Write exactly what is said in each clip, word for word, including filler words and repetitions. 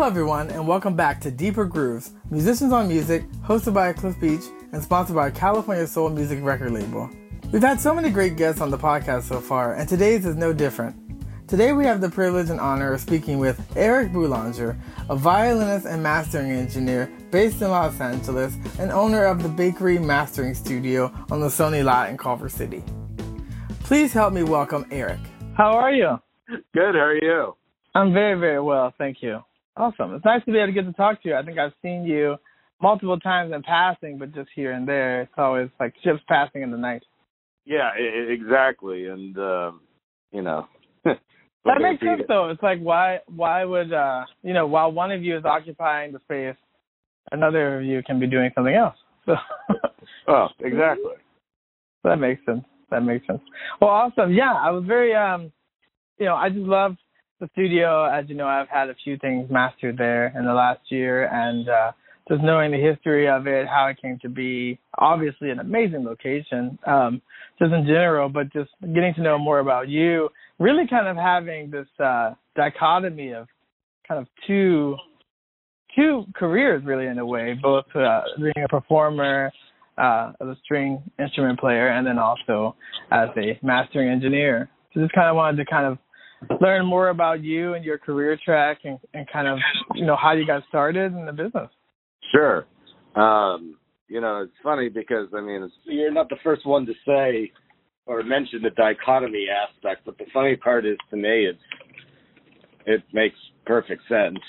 everyone, and welcome back to Deeper Grooves, Musicians on Music, hosted by Cliff Beach and sponsored by California Soul Music record label. We've had so many great guests on the podcast so far, and today's is no different. Today we have the privilege and honor of speaking with Eric Boulanger, a violinist and mastering engineer based in Los Angeles and owner of the Bakery Mastering Studio on the Sony lot in Culver City. Please help me welcome Eric. How are you? Good, how are you? I'm very, very well, thank you. Awesome. It's nice to be able to get to talk to you. I think I've seen you multiple times in passing, but just here and there. It's always like ships passing in the night. Yeah, I- exactly. And, um, you know. That makes sense, though. It's like, why why would, uh, you know, while one of you is occupying the space, another of you can be doing something else. So. Oh, exactly. That makes sense. That makes sense. Well, awesome. Yeah, I was very, um, you know, I just love the studio. As you know, I've had a few things mastered there in the last year, and uh, just knowing the history of it, how it came to be, obviously an amazing location, um, just in general, but just getting to know more about you, really kind of having this uh, dichotomy of kind of two two careers, really, in a way, both uh, being a performer, uh, as a string instrument player, and then also as a mastering engineer. So just kind of wanted to kind of learn more about you and your career track and, and kind of, you know, how you got started in the business. Sure. Um, you know, it's funny because, I mean, it's, you're not the first one to say or mention the dichotomy aspect, but the funny part is, to me, it's, it makes perfect sense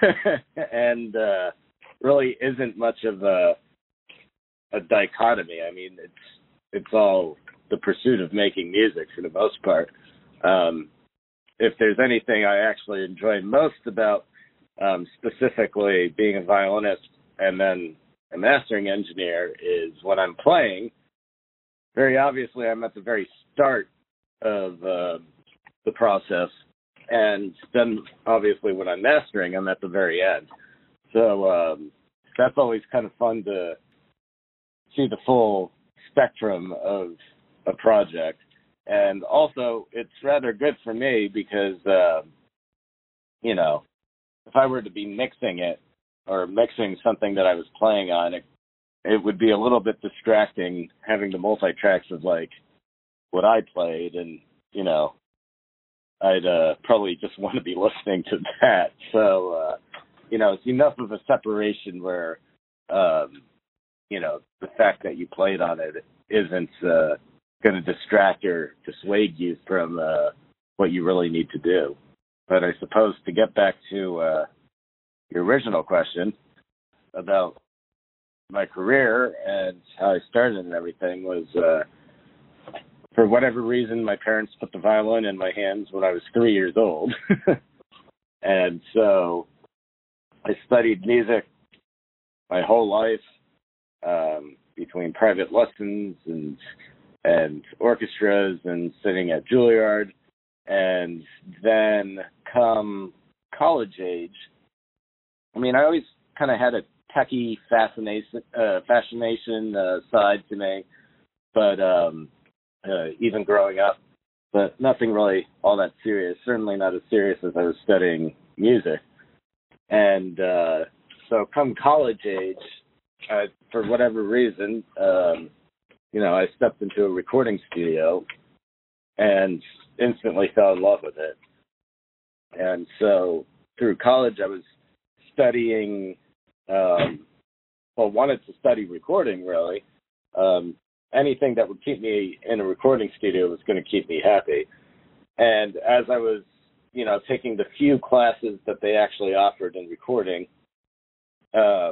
and uh, really isn't much of a, a dichotomy. I mean, it's it's all the pursuit of making music for the most part. Um, if there's anything I actually enjoy most about um, specifically being a violinist and then a mastering engineer is when I'm playing, very obviously I'm at the very start of uh, the process, and then obviously when I'm mastering, I'm at the very end. So um, that's always kind of fun to see the full spectrum of a project. And also, it's rather good for me because, uh, you know, if I were to be mixing it or mixing something that I was playing on, it, it would be a little bit distracting having the multi-tracks of, like, what I played. And, you know, I'd uh, probably just want to be listening to that. So, uh, you know, it's enough of a separation where, um, you know, the fact that you played on it isn't uh, going to distract or dissuade you from uh, what you really need to do. But I suppose to get back to uh, your original question about my career and how I started and everything was, uh, for whatever reason, my parents put the violin in my hands when I was three years old. And so I studied music my whole life, um, between private lessons and and orchestras and sitting at Juilliard. And then come college age, I mean, I always kind of had a techie fascination, uh, fascination uh, side to me, but um, uh, even growing up, but nothing really all that serious, certainly not as serious as I was studying music. And uh, so come college age, uh, for whatever reason, um, you know, I stepped into a recording studio and instantly fell in love with it. And so through college, I was studying, um, well, wanted to study recording, really. Um, anything that would keep me in a recording studio was going to keep me happy. And as I was, you know, taking the few classes that they actually offered in recording, um,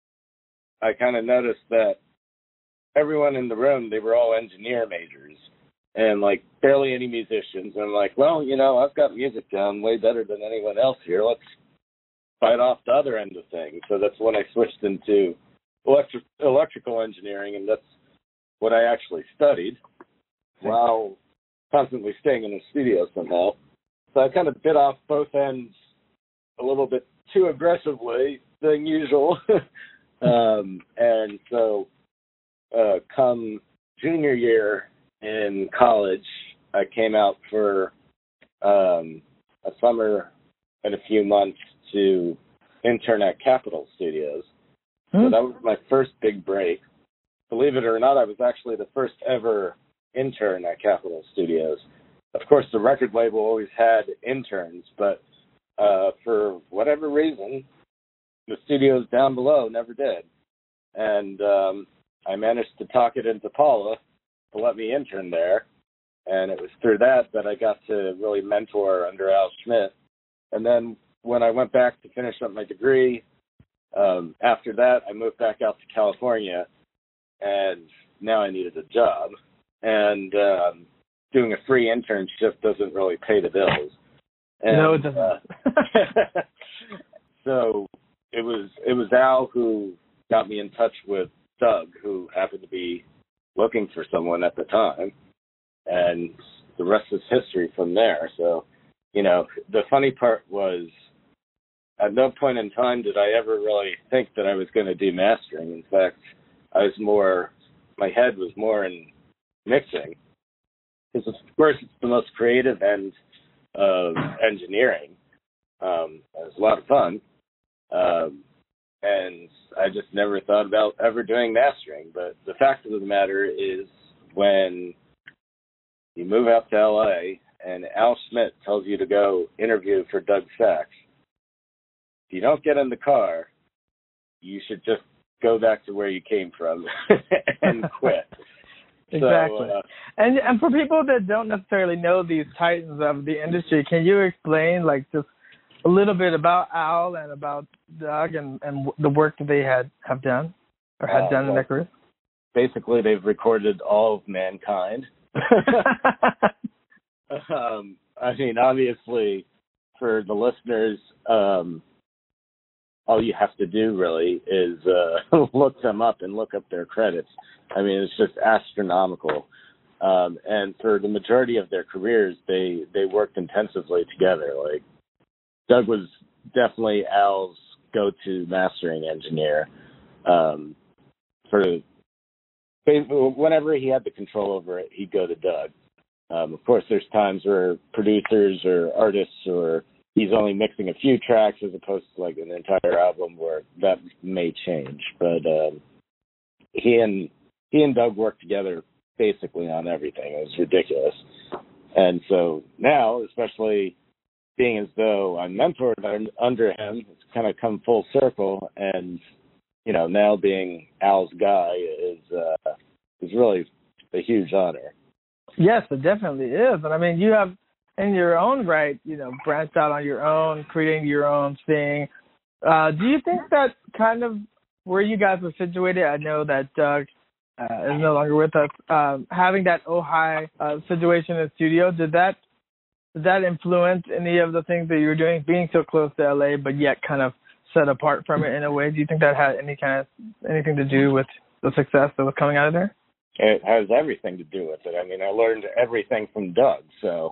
I kind of noticed that everyone in the room, they were all engineer majors and, like, barely any musicians. And I'm like, well, you know, I've got music down way better than anyone else here. Let's fight off the other end of things. So that's when I switched into electric, electrical engineering, and that's what I actually studied while constantly staying in the studio somehow. So I kind of bit off both ends a little bit too aggressively than usual. um, and so uh, come junior year in college, I came out for um, a summer and a few months to intern at Capitol Studios. Hmm. So that was my first big break. Believe it or not, I was actually the first ever intern at Capitol Studios. Of course, the record label always had interns, but uh, for whatever reason, the studios down below never did. And um, I managed to talk it into Paula to let me intern there. And it was through that that I got to really mentor under Al Schmitt. And then when I went back to finish up my degree, um, after that, I moved back out to California, and now I needed a job. And um, doing a free internship doesn't really pay the bills. And, no, it doesn't. Uh, so it was it was Al who got me in touch with Doug, who happened to be looking for someone at the time. And the rest is history from there. So, you know, the funny part was at no point in time did I ever really think that I was going to do mastering. In fact, I was more, my head was more in mixing. Because, of course, it's the most creative end of engineering. Um, it was a lot of fun. Um, and I just never thought about ever doing mastering. But the fact of the matter is when you move out to L A and Al Schmitt tells you to go interview for Doug Sax, if you don't get in the car, you should just go back to where you came from and quit. Exactly. So, uh, and and for people that don't necessarily know these titans of the industry, can you explain like just a little bit about Al and about Doug and, and the work that they had have done or had uh, done well, in their career? Basically, they've recorded all of mankind. um, I mean, obviously, for the listeners, um, all you have to do really is uh, look them up and look up their credits. I mean, it's just astronomical. Um, and for the majority of their careers, they, they worked intensively together. Like, Doug was definitely Al's go-to mastering engineer. Um, for whenever he had the control over it, he'd go to Doug. Um, of course, there's times where producers or artists or he's only mixing a few tracks as opposed to like an entire album where that may change. But um, he and he and Doug worked together basically on everything. It was ridiculous. And so now, especially being as though I'm mentored under him, it's kind of come full circle. And, you know, now being Al's guy is uh, is really a huge honor. Yes, it definitely is. And I mean, you have, in your own right, you know, branched out on your own, creating your own thing. Uh, do you think that kind of where you guys were situated, I know that Doug uh, is no longer with us, um, having that Ojai uh, situation in the studio, did that did that influence any of the things that you were doing, being so close to L A, but yet kind of set apart from it in a way? Do you think that had any kind of anything to do with the success that was coming out of there? It has everything to do with it. I mean, I learned everything from Doug. So,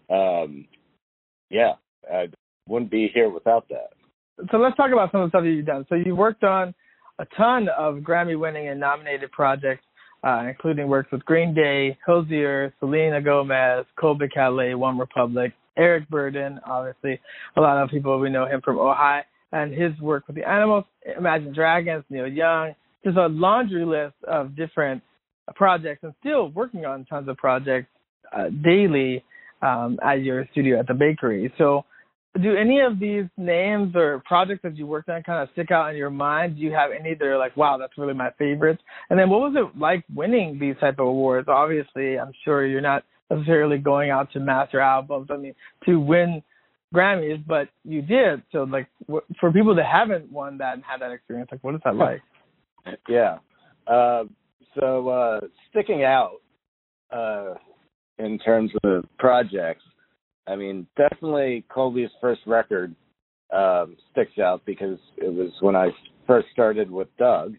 um, yeah, I wouldn't be here without that. So let's talk about some of the stuff that you've done. So you worked on a ton of Grammy-winning and nominated projects, uh, including works with Green Day, Hozier, Selena Gomez, Colbie Caillat, One Republic, Eric Burdon, obviously. A lot of people, we know him from Ojai, and his work with the Animals, Imagine Dragons, Neil Young. There's a laundry list of different projects and still working on tons of projects uh, daily um, at your studio at the bakery. So do any of these names or projects that you worked on kind of stick out in your mind? Do you have any that are like, wow, that's really my favorites? And then what was it like winning these type of awards? Obviously, I'm sure you're not necessarily going out to master albums, I mean, to win Grammys, but you did. So like w- for people that haven't won that and had that experience, like what is that like? Yeah. Uh, so uh, sticking out uh, in terms of projects, I mean, definitely Colbie's first record um, sticks out because it was when I first started with Doug.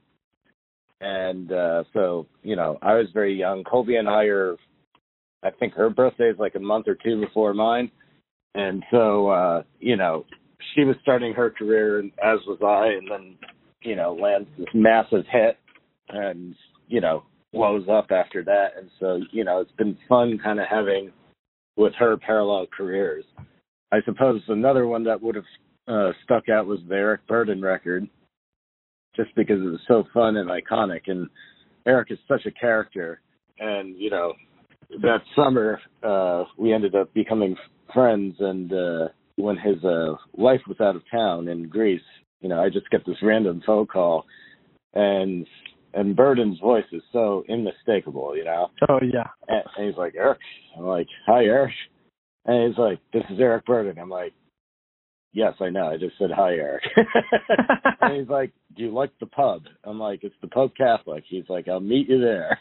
And uh, so, you know, I was very young. Colbie and I are, I think her birthday is like a month or two before mine. And so, uh, you know, she was starting her career, and as was I, and then, you know, lands this massive hit and, you know, blows up after that. And so, you know, it's been fun kind of having with her parallel careers. I suppose another one that would have uh, stuck out was the Eric Burdon record, just because it was so fun and iconic. And Eric is such a character. And, you know, that summer, uh, we ended up becoming friends. And uh, when his uh, wife was out of town in Greece, you know, I just get this random phone call. And and Burdon's voice is so unmistakable, you know. Oh, yeah. And, and he's like, Eric. I'm like, hi, Eric. And he's like, this is Eric Burdon. I'm like, yes, I know. I just said hi, Eric. And he's like, do you like the pub? I'm like, it's the Pub Catholic. He's like, I'll meet you there.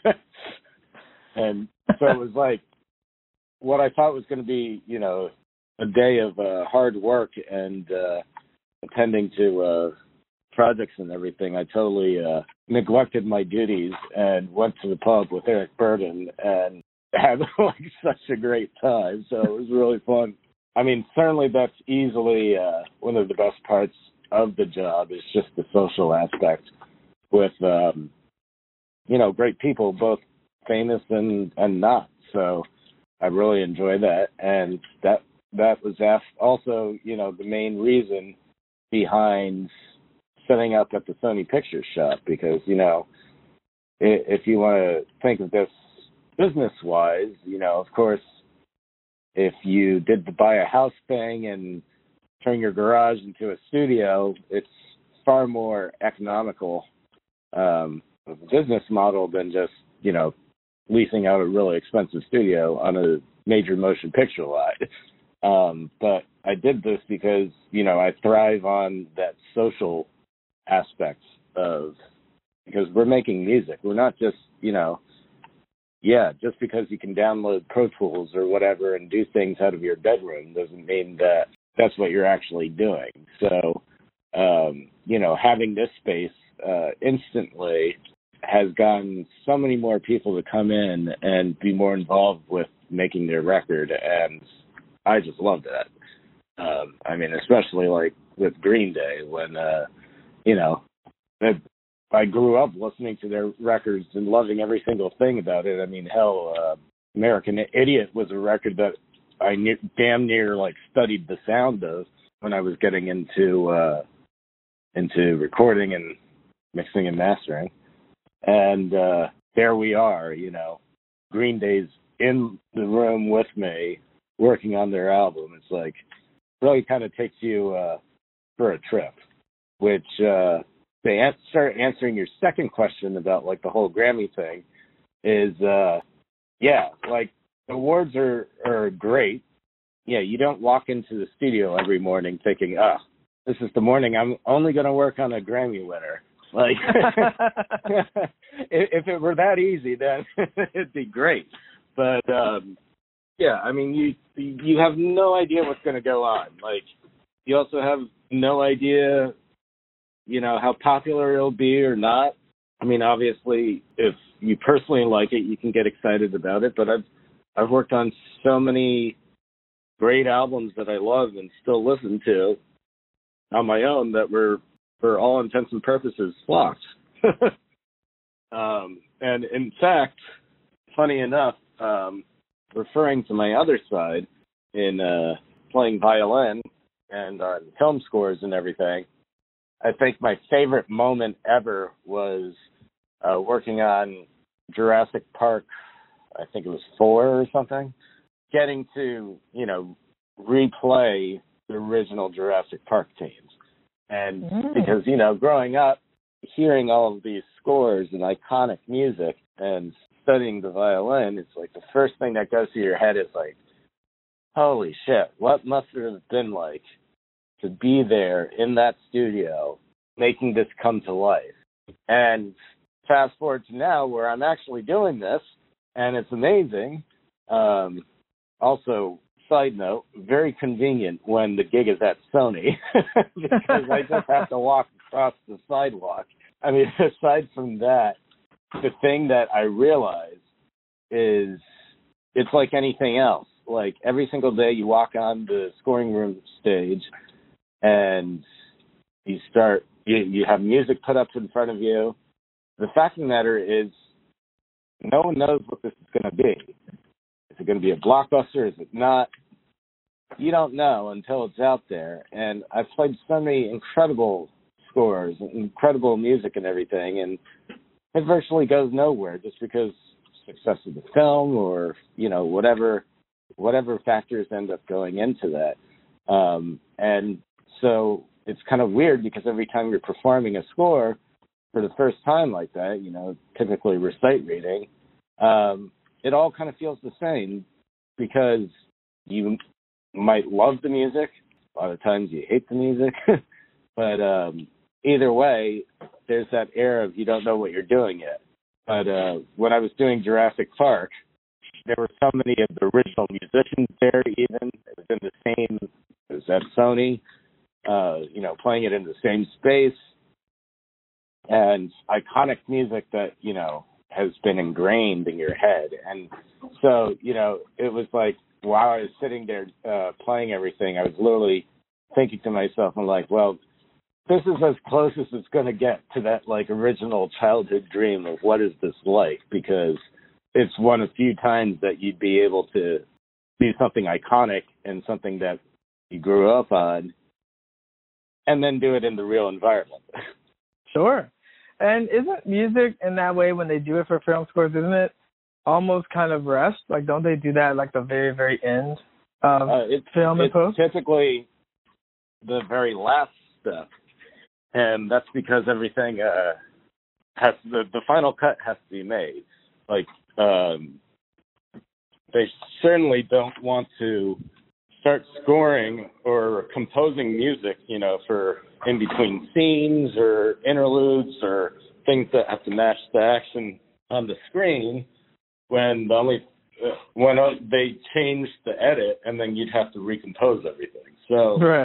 And so it was like what I thought was going to be, you know, a day of uh, hard work and uh, attending to uh, projects and everything. I totally uh, neglected my duties and went to the pub with Eric Burdon and had like such a great time. So it was really fun. I mean, certainly that's easily uh, one of the best parts of the job is just the social aspect with, um, you know, great people, both famous and, and not. So I really enjoy that. And that that was also, you know, the main reason behind setting up at the Sony Pictures Shop because, you know, if you want to think of this business-wise, you know, of course, if you did the buy a house thing and turn your garage into a studio, it's far more economical um, of a business model than just, you know, leasing out a really expensive studio on a major motion picture lot. Um, but I did this because, you know, I thrive on that social aspect of, because we're making music. We're not just, you know, yeah, just because you can download Pro Tools or whatever and do things out of your bedroom doesn't mean that that's what you're actually doing. So, um, you know, having this space uh, instantly has gotten so many more people to come in and be more involved with making their record, and I just love that. Um, I mean, especially like with Green Day, when, uh, you know, I grew up listening to their records and loving every single thing about it. I mean, hell, uh, American Idiot was a record that I ne- damn near like studied the sound of when I was getting into uh, into recording and mixing and mastering. And uh, there we are, you know, Green Day's in the room with me working on their album. It's like really kind of takes you uh, for a trip, which uh, they an- start answering your second question about like the whole Grammy thing is, uh, yeah, like awards are, are great. Yeah, you don't walk into the studio every morning thinking, oh, this is the morning I'm only going to work on a Grammy winner. Like, if it were that easy, then it'd be great. But, um, yeah, I mean, you you have no idea what's going to go on. Like, you also have no idea, you know, how popular it'll be or not. I mean, obviously, if you personally like it, you can get excited about it. But I've I've worked on so many great albums that I love and still listen to on my own that were, for all intents and purposes, flopped. um, and in fact, funny enough, um, referring to my other side in uh, playing violin and on film scores and everything, I think my favorite moment ever was uh, working on Jurassic Park, I think it was four or something, getting to, you know, replay the original Jurassic Park themes. And mm. because, you know, growing up, hearing all of these scores and iconic music and studying the violin, it's like the first thing that goes through your head is like, holy shit, what must it have been like to be there in that studio making this come to life? And fast forward to now where I'm actually doing this, and it's amazing. Um, also, side note, very convenient when the gig is at Sony because I just have to walk across the sidewalk. I mean, aside from that, the thing that I realize is it's like anything else. Like every single day you walk on the scoring room stage and you start, you, you have music put up in front of you. The fact of the matter is no one knows what this is going to be. Is it going to be a blockbuster? Is it not? you don't know until it's out there. And I've played so many incredible scores, incredible music and everything, and it virtually goes nowhere just because success of the film or, you know, whatever whatever factors end up going into that. Um, and so it's kind of weird because every time you're performing a score for the first time like that, you know, typically recite reading, um, it all kind of feels the same because you might love the music. A lot of times you hate the music. But um, either way, there's that air of you don't know what you're doing yet. But uh, when I was doing Jurassic Park, there were so many of the original musicians there even. It was in the same, it was at Sony, uh, you know, playing it in the same space. And iconic music that, you know, has been ingrained in your head. And so, you know, it was like, while I was sitting there uh, playing everything, I was literally thinking to myself, I'm like, well, this is as close as it's going to get to that, like, original childhood dream of what is this like, because it's one of the few times that you'd be able to do something iconic and something that you grew up on and then do it in the real environment. Sure. And isn't music in that way when they do it for film scores, isn't it almost kind of rushed? Like, don't they do that at, like, the very, very end of uh, it's, film and it's post? typically the very last step. And that's because everything uh, has, the, the final cut has to be made. Like, um, they certainly don't want to start scoring or composing music, you know, for in between scenes or interludes or things that have to match the action on the screen when the only uh, when uh, they change the edit and then you'd have to recompose everything. So, right.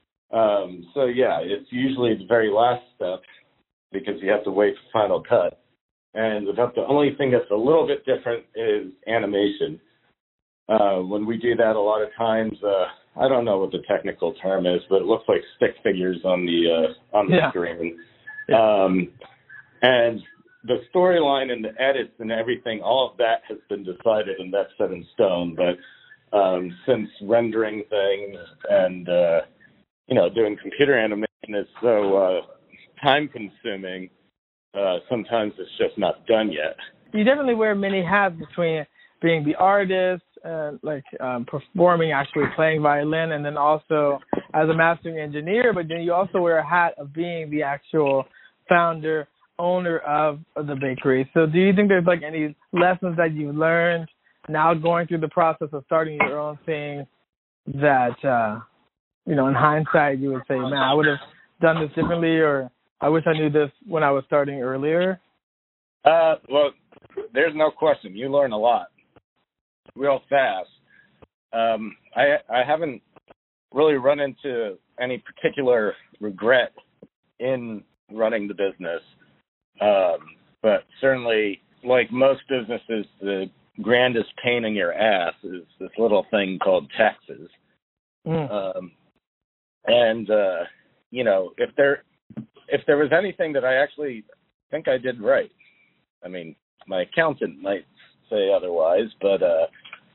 um, so yeah, it's usually the very last step because you have to wait for final cut. And about the only thing that's a little bit different is animation. Uh, when we do that, a lot of times, uh, I don't know what the technical term is, but it looks like stick figures on the uh, on the yeah. screen. Yeah. Um, and the storyline and the edits and everything, all of that has been decided and that's set in stone. But um, since rendering things and uh, you know doing computer animation is so uh, time consuming, uh, sometimes it's just not done yet. You definitely wear many hats between being the artist, uh, like um, performing, actually playing violin, and then also as a mastering engineer. But then you also wear a hat of being the actual founder, owner of, of the bakery. So do you think there's like any lessons that you've learned now going through the process of starting your own thing that, uh, you know, in hindsight you would say, man, I would have done this differently, or I wish I knew this when I was starting earlier? Uh, well, there's no question. You learn a lot real fast. Um, I I haven't really run into any particular regret in running the business, um, but certainly, like most businesses, the grandest pain in your ass is this little thing called taxes. Mm. Um, and uh, you know, if there if there was anything that I actually think I did right, I mean, my accountant might say otherwise, but uh,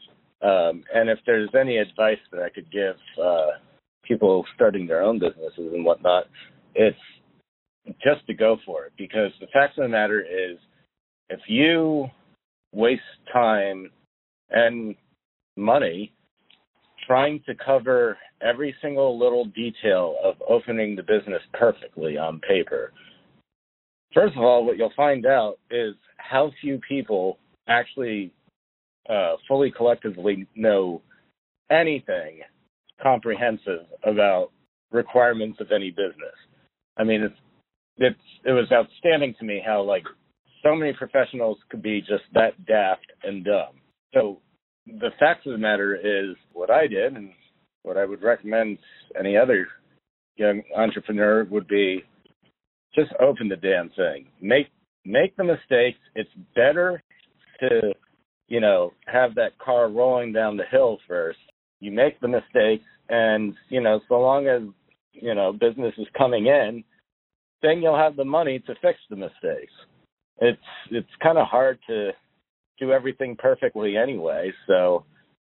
um, and if there's any advice that I could give uh, people starting their own businesses and whatnot, it's just to go for it. Because the fact of the matter is, if you waste time and money trying to cover every single little detail of opening the business perfectly on paper, first of all, what you'll find out is how few people actually uh, fully collectively know anything comprehensive about requirements of any business. I mean, it's it's it was outstanding to me how like so many professionals could be just that daft and dumb. So the fact of the matter is, what I did and what I would recommend any other young entrepreneur would be, just open the damn thing. Make make the mistakes. It's better to, you know, have that car rolling down the hill first. You make the mistakes, and, you know, so long as, you know, business is coming in, then you'll have the money to fix the mistakes. It's it's kind of hard to do everything perfectly anyway. So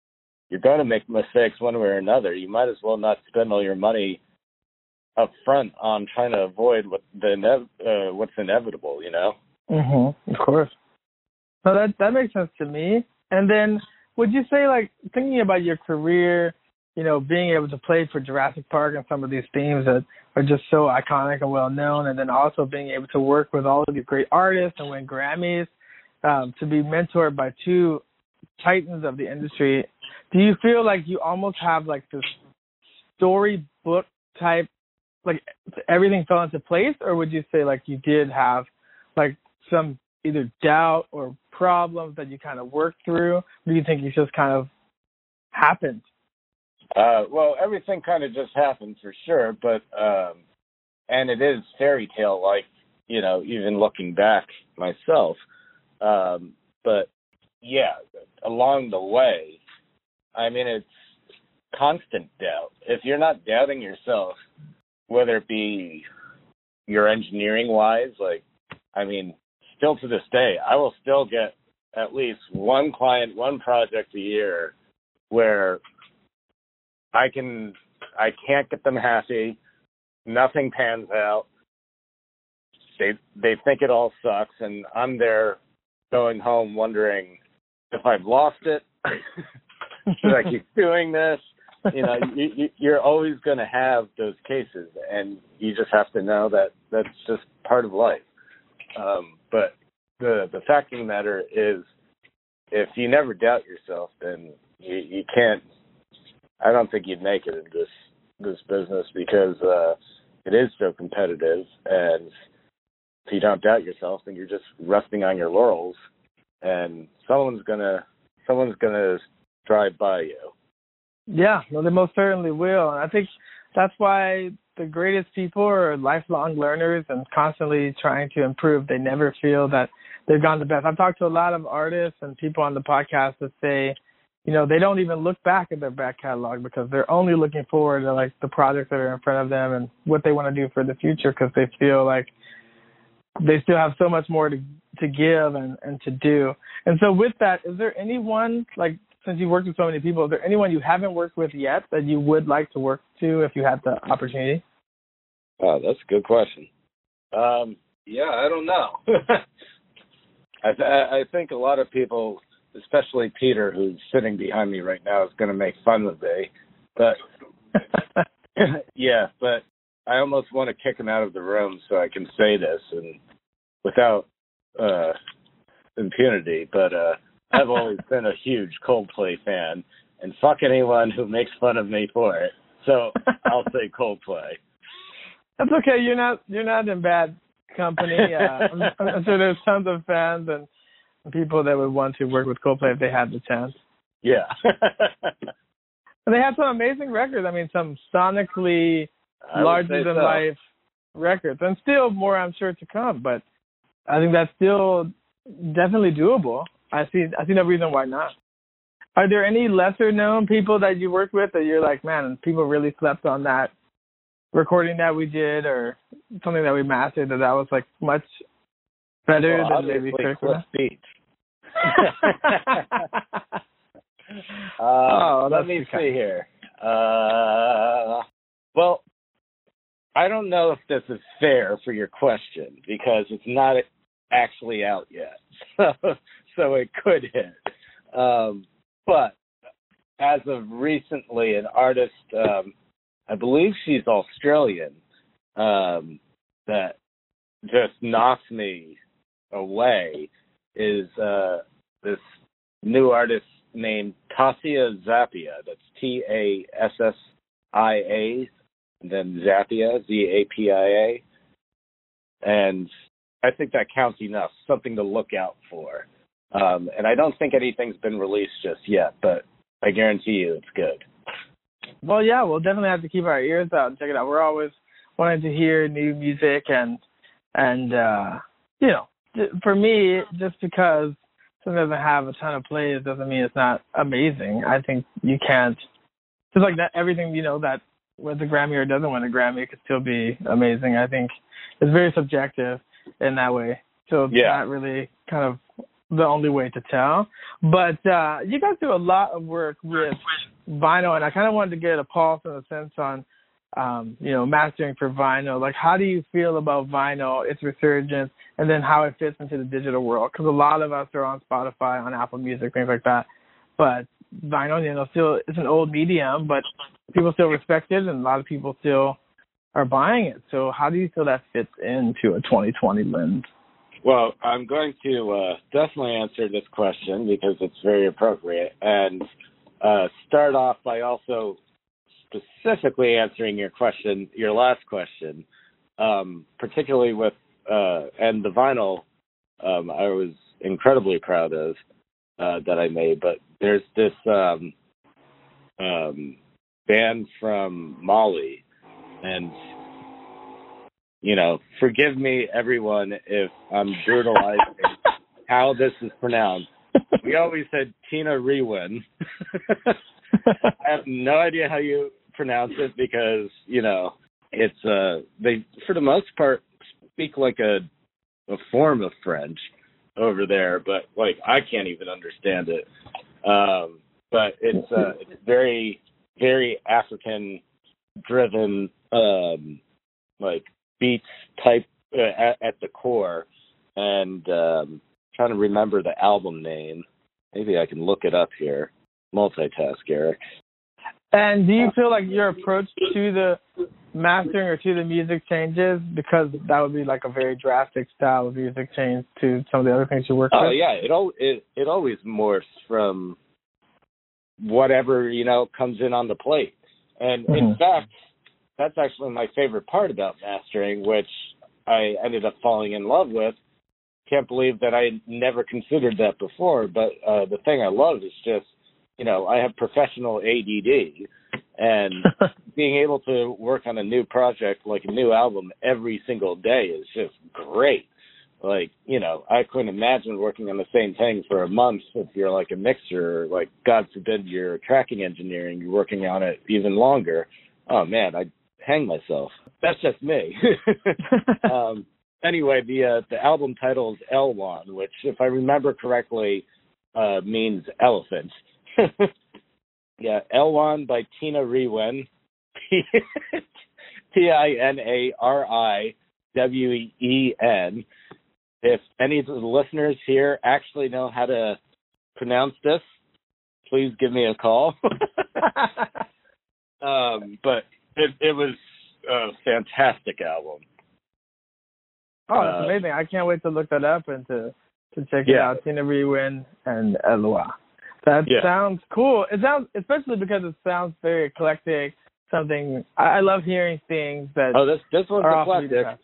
you're going to make mistakes one way or another. You might as well not spend all your money up front on trying to avoid what the uh, what's inevitable, you know? Mm-hmm. Of course. So that that makes sense to me. And then would you say, like, thinking about your career, you know, being able to play for Jurassic Park and some of these themes that are just so iconic and well known, and then also being able to work with all of these great artists and win Grammys, um, to be mentored by two titans of the industry, do you feel like you almost have like this storybook type, like everything fell into place, or would you say like you did have like some either doubt or problems that you kind of worked through? Or do you think it just kind of happened? Uh, well, everything kind of just happened for sure, but um, and it is fairy tale like, you know, even looking back myself. Um, but yeah, along the way, I mean, it's constant doubt. If you're not doubting yourself, whether it be your engineering wise, like, I mean, still to this day, I will still get at least one client, one project a year where I can, I can't get them happy. Nothing pans out. They, they think it all sucks. And I'm there going home wondering if I've lost it. Should I keep doing this? You know, you, you, you're always going to have those cases, and you just have to know that that's just part of life. Um, but the the fact of the matter is, if you never doubt yourself, then you, you can't. I don't think you'd make it in this this business because uh, it is so competitive, and if you don't doubt yourself, then you're just resting on your laurels, and someone's gonna someone's gonna drive by you. Yeah, well, they most certainly will. And I think that's why the greatest people are lifelong learners and constantly trying to improve. They never feel that they've gone the best. I've talked to a lot of artists and people on the podcast that say, you know, they don't even look back at their back catalog because they're only looking forward to, like, the projects that are in front of them and what they want to do for the future because they feel like they still have so much more to to give and, and to do. And so with that, is there anyone, like, since you've worked with so many people, is there anyone you haven't worked with yet that you would like to work to if you had the opportunity? Oh, that's a good question. Um, yeah, I don't know. I, th- I think a lot of people, especially Peter, who's sitting behind me right now, is going to make fun of me. But, yeah, but I almost want to kick him out of the room so I can say this and without uh, impunity. But uh, I've always been a huge Coldplay fan, and fuck anyone who makes fun of me for it. So I'll say Coldplay. That's okay. You're not you're not in bad company. Uh, I'm, I'm sure there's tons of fans and people that would want to work with Coldplay if they had the chance. Yeah. And they have some amazing records. I mean, some sonically larger than so. life records, and still more, I'm sure, to come. But I think that's still definitely doable. I see. I see no reason why not. Are there any lesser known people that you worked with that you're like, man, people really slept on that recording that we did or something that we mastered that that was like much better well, than maybe Cliff Beach. uh, oh, let me see here. Uh, well, I don't know if this is fair for your question because it's not actually out yet, so, so it could hit. Um, but as of recently, an artist, um, I believe she's Australian, um, that just knocks me away is uh, this new artist named Tassia Zappia. That's T A S S I A, and then Zappia, Z A P I A. And I think that counts enough, something to look out for. Um, and I don't think anything's been released just yet, but I guarantee you it's good. Well, yeah, we'll definitely have to keep our ears out and check it out. We're always wanting to hear new music, and, and uh, you know, for me, just because something doesn't have a ton of plays doesn't mean it's not amazing. I think you can't, just like that, everything, you know, that wins a Grammy or doesn't win a Grammy, it could still be amazing. I think it's very subjective in that way. So it's yeah. not really kind of the only way to tell. But uh, you guys do a lot of work with vinyl, and I kind of wanted to get a pulse and a sense on, um, you know, mastering for vinyl. Like, how do you feel about vinyl, its resurgence, and then how it fits into the digital world? Because a lot of us are on Spotify, on Apple Music, things like that. But vinyl, you know, still it's an old medium, but people still respect it, and a lot of people still are buying it. So how do you feel that fits into a twenty twenty lens? Well, I'm going to uh, definitely answer this question because it's very appropriate, and uh, start off by also specifically answering your question, your last question, um, particularly with uh, and the vinyl. Um, I was incredibly proud of uh, that I made, but there's this um, um, band from Mali, and you know, forgive me, everyone, if I'm brutalizing how this is pronounced. We always said Tina Rewin. I have no idea how you pronounce it because, you know, it's, uh, they, for the most part, speak like a, a form of French over there, but, like, I can't even understand it. Um, but it's, uh, it's very, very African-driven, um, like, beats type uh, at, at the core, and um, trying to remember the album name. Maybe I can look it up here. Multitask, Eric. And do you feel like your approach to the mastering or to the music changes because that would be like a very drastic style of music change to some of the other things you work oh, with? Oh yeah, it al- it it always morphs from whatever, you know, comes in on the plate. And mm-hmm. in fact, that's actually my favorite part about mastering, which I ended up falling in love with. Can't believe that I never considered that before. But uh, the thing I love is just, you know, I have professional A D D, and being able to work on a new project, like a new album, every single day is just great. Like, you know, I couldn't imagine working on the same thing for a month if you're like a mixer, or like, God forbid, you're tracking engineering, you're working on it even longer. Oh, man, I'd hang myself. That's just me. um, anyway, the uh, the album title is Elwan, which, if I remember correctly, uh, means elephant. Yeah, Elwan by Tina Rewin. T I N A R I W E N. If any of the listeners here actually know how to pronounce this, please give me a call. um, but It, it was a fantastic album. Oh, that's uh, amazing. I can't wait to look that up and to, to check yeah. it out. Tina Rewin and Elwa. That yeah. sounds cool. It sounds, especially because it sounds very eclectic, something, I, I love hearing things that Oh, this, this one's are eclectic.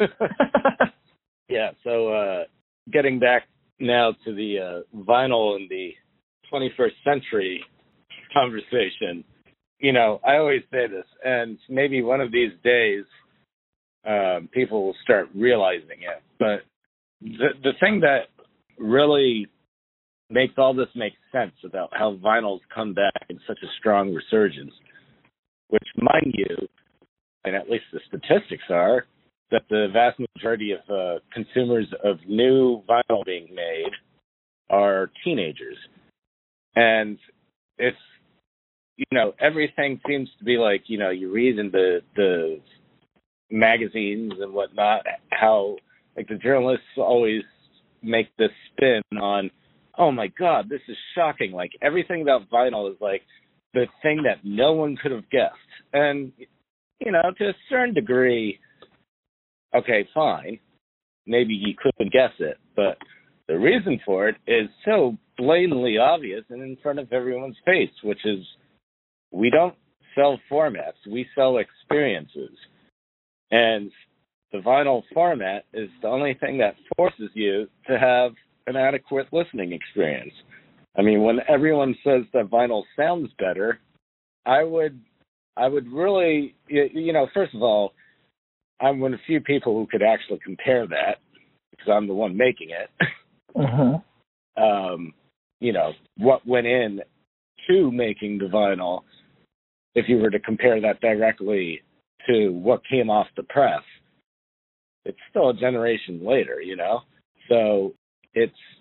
Yeah, so uh, getting back now to the uh, vinyl in the twenty-first century conversation, you know, I always say this, and maybe one of these days um, people will start realizing it. But the the thing that really makes all this make sense about how vinyl's come back in such a strong resurgence, which, mind you, and at least the statistics are, that the vast majority of uh, consumers of new vinyl being made are teenagers. And it's, you know, everything seems to be like, you know, you read in the the magazines and whatnot, how, like, the journalists always make this spin on, oh my God, this is shocking. Like, everything about vinyl is like the thing that no one could have guessed. And, you know, to a certain degree, okay, fine, maybe you couldn't guess it, but the reason for it is so blatantly obvious and in front of everyone's face, which is, we don't sell formats, we sell experiences. And the vinyl format is the only thing that forces you to have an adequate listening experience. I mean, when everyone says that vinyl sounds better, I would, I would really, you know, first of all, I'm one of the few people who could actually compare that because I'm the one making it. Uh-huh. um, you know, what went in to making the vinyl, if you were to compare that directly to what came off the press, it's still a generation later, you know? So it's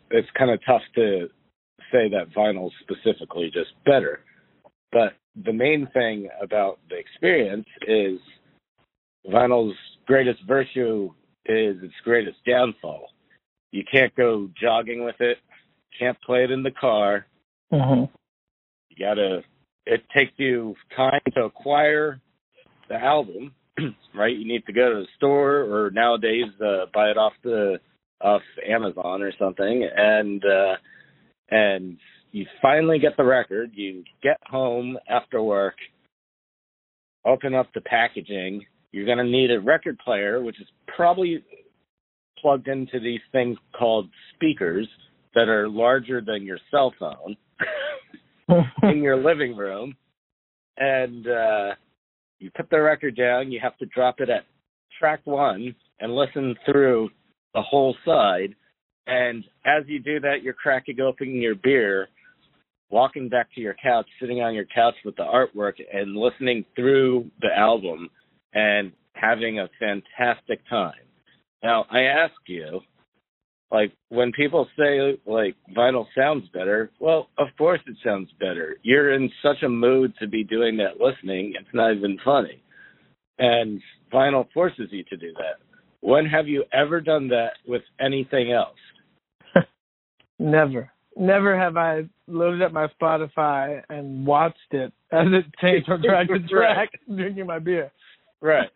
it's kind of tough to say that vinyl's specifically just better. But the main thing about the experience is vinyl's greatest virtue is its greatest downfall. You can't go jogging with it, can't play it in the car. Mm-hmm. You gotta, it takes you time to acquire the album, right? You need to go to the store or nowadays uh, buy it off the off Amazon or something, and uh, and you finally get the record. You get home after work, open up the packaging. You're going to need a record player, which is probably plugged into these things called speakers that are larger than your cell phone in your living room. And uh, you put the record down. You have to drop it at track one and listen through the whole side. And as you do that, you're cracking open your beer, walking back to your couch, sitting on your couch with the artwork and listening through the album and having a fantastic time. Now, I ask you, like, when people say, like, vinyl sounds better, well, of course it sounds better. You're in such a mood to be doing that listening, it's not even funny. And vinyl forces you to do that. When have you ever done that with anything else? Never. Never have I loaded up my Spotify and watched it as it changed from track to track, right. Drinking my beer. Right.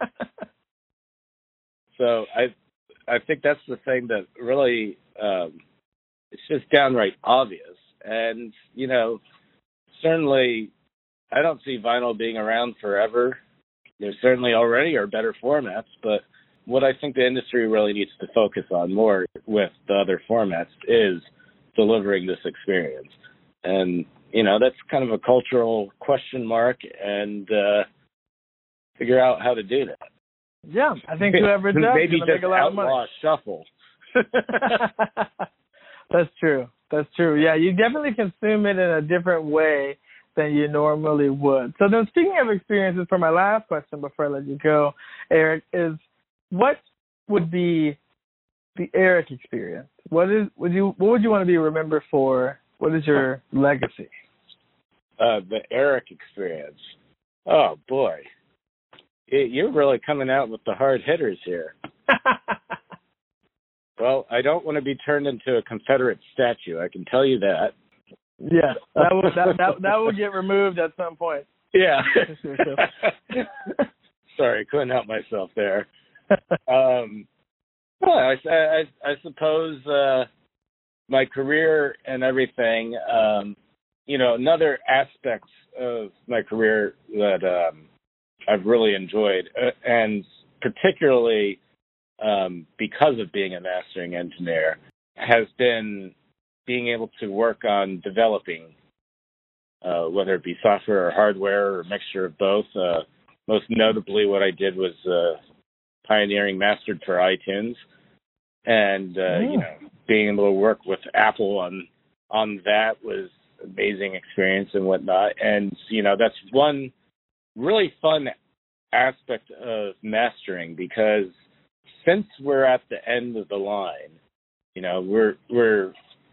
So I I think that's the thing that really, um, it's just downright obvious. And, you know, certainly I don't see vinyl being around forever. There certainly already are better formats, but what I think the industry really needs to focus on more with the other formats is delivering this experience. And, you know, that's kind of a cultural question mark, and uh, figure out how to do that. Yeah, I think whoever does maybe going to make a lot of money. Maybe just outlaw shuffle. That's true. That's true. Yeah, you definitely consume it in a different way than you normally would. So then, speaking of experiences, for my last question before I let you go, Eric, is what would be the Eric experience? What is would you what would you want to be remembered for? What is your legacy? Uh, the Eric experience. Oh boy, you're really coming out with the hard hitters here. Well, I don't want to be turned into a Confederate statue. I can tell you that. Yeah, that will that that, that will get removed at some point. Yeah. Sorry, couldn't help myself there. Um, well, I, I, I suppose uh, my career and everything, um, you know, another aspect of my career that um, I've really enjoyed, uh, and particularly um, because of being a mastering engineer, has been being able to work on developing, uh, whether it be software or hardware or a mixture of both. Uh, most notably, what I did was uh, pioneering mastered for iTunes, and uh, mm. you know, being able to work with Apple on on that was an amazing experience and whatnot. And you know, that's one really fun aspect of mastering, because since we're at the end of the line, you know, we're we're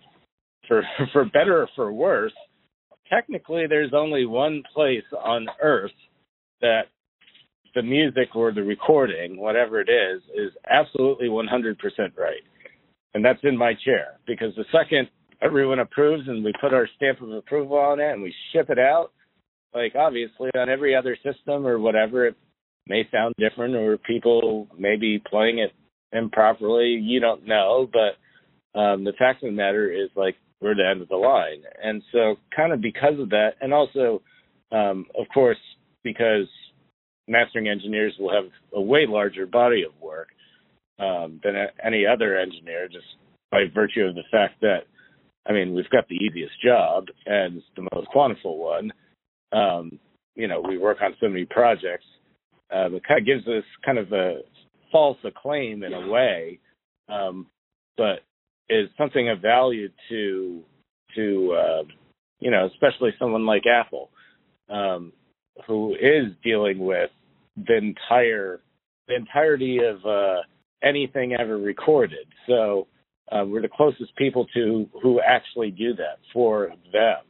for for better or for worse, technically there's only one place on Earth that the music or the recording, whatever it is, is absolutely one hundred percent right. And that's in my chair, because the second everyone approves and we put our stamp of approval on it and we ship it out, like obviously on every other system or whatever, it may sound different, or people may be playing it improperly. You don't know, but um, the fact of the matter is, like, we're at the end of the line. And so kind of because of that, and also, um, of course, because mastering engineers will have a way larger body of work um, than any other engineer, just by virtue of the fact that, I mean, we've got the easiest job and it's the most quantifiable one. Um, you know, we work on so many projects. Uh, it kind of gives us kind of a false acclaim in a way, um, but is something of value to, to uh, you know, especially someone like Apple, um, who is dealing with the entire, the entirety of uh, anything ever recorded. So Uh, we're the closest people to who actually do that for them.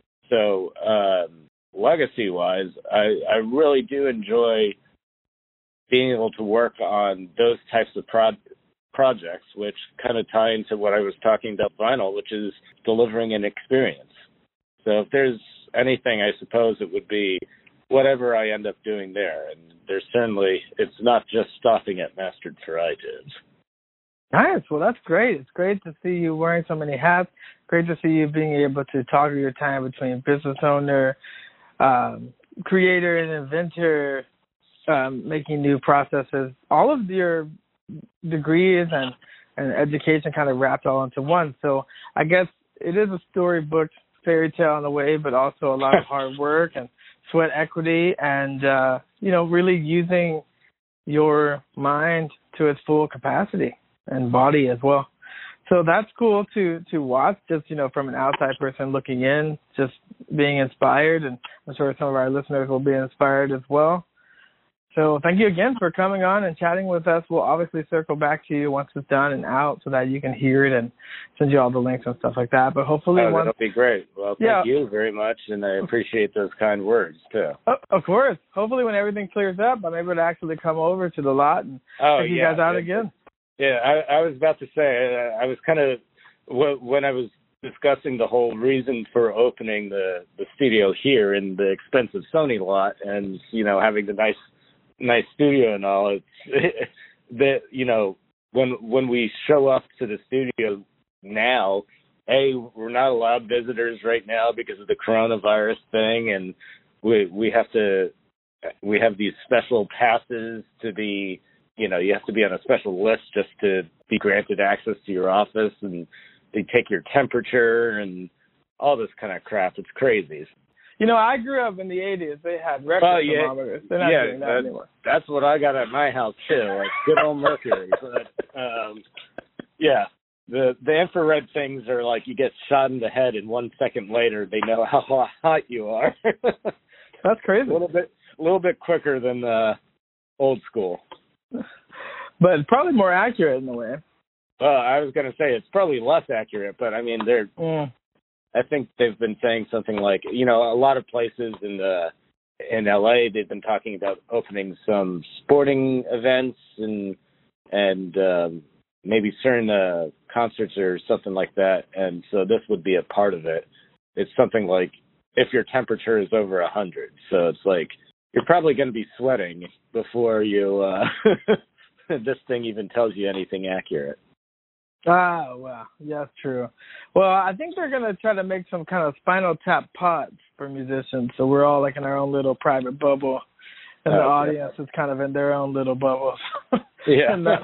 So um, legacy-wise, I, I really do enjoy being able to work on those types of pro- projects, which kind of tie into what I was talking about vinyl, which is delivering an experience. So if there's anything, I suppose it would be whatever I end up doing there. And there's certainly, it's not just stopping at Mastered for iTunes. Nice. Well, that's great. It's great to see you wearing so many hats. Great to see you being able to toggle your time between business owner, um, creator, and inventor, um, making new processes. All of your degrees and, and education kind of wrapped all into one. So I guess it is a storybook fairy tale on the way, but also a lot of hard work and sweat equity and, uh, you know, really using your mind to its full capacity and body as well. So that's cool to, to watch, just, you know, from an outside person looking in, just being inspired. And I'm sure some of our listeners will be inspired as well. So thank you again for coming on and chatting with us. We'll obviously circle back to you once it's done and out so that you can hear it and send you all the links and stuff like that. But hopefully, oh, once, that'll be great. Well, thank yeah. you very much, and I appreciate those kind words too. Oh, of course. Hopefully, when everything clears up, I'm able to actually come over to the lot and oh, take you yeah, guys out yeah. again. Yeah, I, I was about to say, I, I was kind of, when I was discussing the whole reason for opening the, the studio here in the expensive Sony lot and, you know, having the nice nice studio and all, it's that, you know, when when we show up to the studio now, A, we're not allowed visitors right now because of the coronavirus thing, and we we have to, we have these special passes to be, you know, you have to be on a special list just to be granted access to your office, and they take your temperature and all this kind of crap. It's crazy. You know, I grew up in the eighties. They had record oh, yeah, thermometers. They're not yeah, doing that that, anymore. That's what I got at my house, too, like good old mercury. But, um, yeah, the the infrared things are like you get shot in the head, and one second later they know how hot you are. That's crazy. A little bit, a little bit quicker than uh, old school. But probably more accurate in a way. Well, I was going to say it's probably less accurate, but I mean, they're. Mm. I think they've been saying something like, you know, a lot of places in the in L A they've been talking about opening some sporting events and and um, maybe certain uh, concerts or something like that, and so this would be a part of it. It's something like if your temperature is over a hundred, so it's like you're probably going to be sweating before you uh, this thing even tells you anything accurate. Ah, well, yeah, that's true. Well, I think they're going to try to make some kind of Spinal Tap pods for musicians, so we're all like in our own little private bubble, and oh, the audience yeah. is kind of in their own little bubbles. Yeah. and,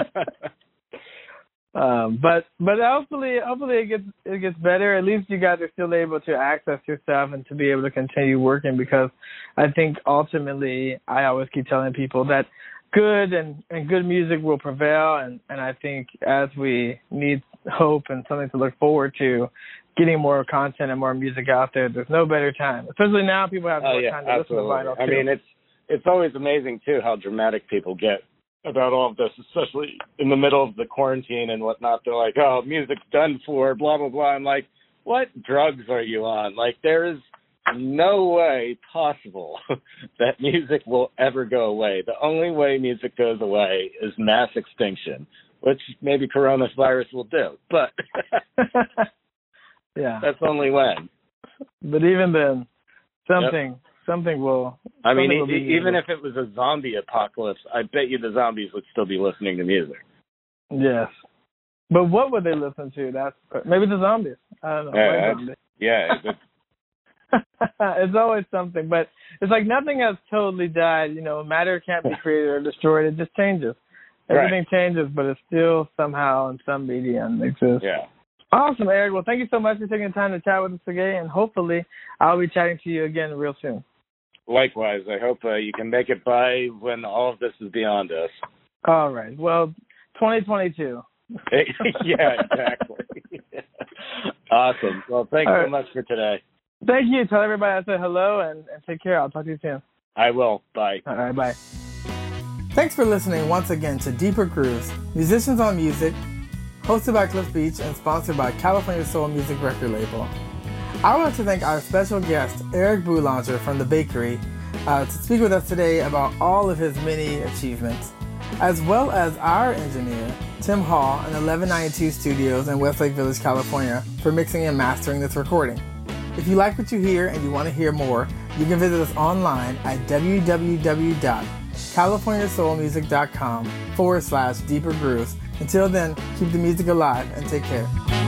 uh, um, but but hopefully hopefully it gets it gets better. At least you guys are still able to access your stuff and to be able to continue working, because I think ultimately I always keep telling people that good and, and good music will prevail, and, and I think as we need hope and something to look forward to, getting more content and more music out there, there's no better time. Especially now, people have more oh, yeah, time to absolutely. listen to vinyl, too. I mean, it's it's always amazing, too, how dramatic people get about all of this, especially in the middle of the quarantine and whatnot. They're like, oh, music's done for, blah, blah, blah. I'm like, what drugs are you on? Like, there is no way possible that music will ever go away. The only way music goes away is mass extinction, which maybe coronavirus will do, but yeah, that's only when. But even then, something yep. something will. I mean, will e- even if it was a zombie apocalypse, I bet you the zombies would still be listening to music. Yes, but what would they listen to? That's maybe the zombies. I don't know. Yeah, zombies. yeah. It's always something, but it's like nothing has totally died. You know, matter can't be created or destroyed. It just changes. Everything right. changes, but it still somehow in some medium exists. Yeah. Awesome, Eric. Well, thank you so much for taking the time to chat with us today, and hopefully I'll be chatting to you again real soon. Likewise. I hope uh, you can make it by when all of this is beyond us. All right. Well, twenty twenty-two. Yeah, exactly. Awesome. Well, thanks all so right. much for today. Thank you. Tell everybody I said hello, and, and take care. I'll talk to you soon. I will. Bye. All right. Bye. Thanks for listening once again to Deeper Grooves, Musicians on Music, hosted by Cliff Beach and sponsored by California Soul Music record label. I would like to thank our special guest, Eric Boulanger from The Bakery, uh, to speak with us today about all of his many achievements, as well as our engineer, Tim Hall, in eleven ninety-two Studios in Westlake Village, California, for mixing and mastering this recording. If you like what you hear and you want to hear more, you can visit us online at www.californiasoulmusic.com forward slash deeper grooves. Until then, keep the music alive and take care.